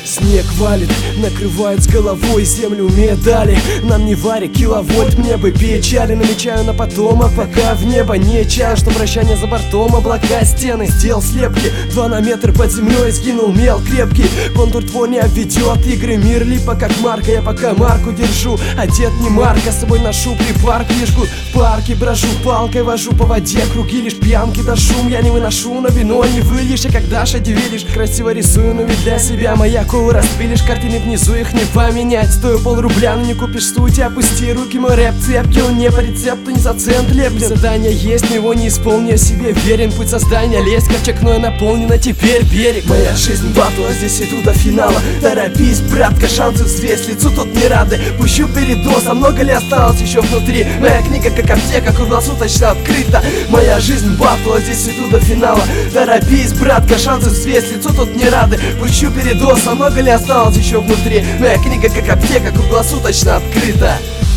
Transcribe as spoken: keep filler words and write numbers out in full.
Снег валит, накрывает с головой, землю медали. Нам не варит киловольт, мне бы печали. Намечаю на потом, а пока в небо не чаю, что прощание за бортом, облака, стены. Сделал слепки, два на метр под землей, сгинул мел крепкий. Контур твой не обведет, игры мир липа как марка. Я пока марку держу, одет не марка, с собой ношу припарк, лишь гуд в парке брожу, палкой вожу по воде, круги лишь пьянки да шум. Я не выношу, но вино не выльешь, а когда шадивилишь, красиво рисую, но ведь для себя моя колы распилишь, картины внизу их не поменять. Стою полрубля, но не купишь студию, опусти руки, мой рэп цепкий, он не по рецепту, не за цент леплен. Задание есть, но его не исполню, я себе верен, путь создания лезть, ковчег мною наполнено, теперь берег. Моя жизнь батла, здесь иду до финала. Торопись, братка, шансы взвесь, лицу тут не рады. Пущу передоз, а много ли осталось еще внутри? Моя книга как аптека, круглосуточно открыта. Моя жизнь батла, здесь иду до финала. Торопись, братка, шансы взвесь, лицу тут не рады. Пущу передоз, а много ли осталось еще внутри? Моя книга как аптека, круглосуточно открыта.